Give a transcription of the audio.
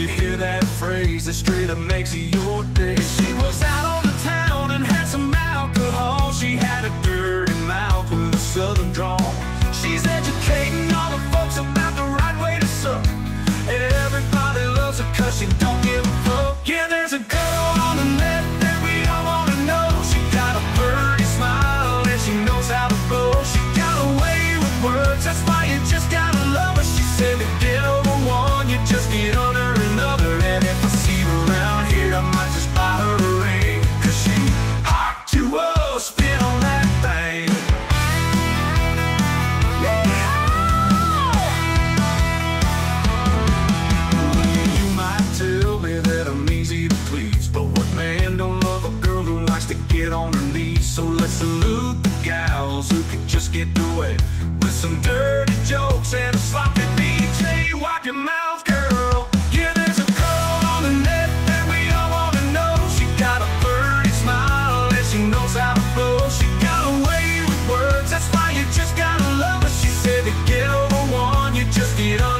you hear that phrase, that straight up makes it your day. She was out on the town and had some alcohol. She had a dirty mouth with a southern drawl. She's educating all the folks about the right way to suck. Everybody loves her cause she don't give a fuck. Yeah, there's a girl on the net that we all wanna know. She got a pretty smile and she knows how to blow. She got a way with words, that's why you just gotta love her. She said to get over one, you just get under another. And if I see her around here, I might just buy her a ring, cause she hot to us, spin on that thing. You might tell me that I'm easy to please, but what man don't love a girl who likes to get on her knees? So let's salute the gals who can just get away with some dirty jokes and a sloppy DJ. Wipe your mouth, girl. Yeah, there's a girl on the net that we all wanna know. She got a pretty smile and she knows how to blow. She got a way with words, that's why you just gotta love her. She said to get over one, you just get on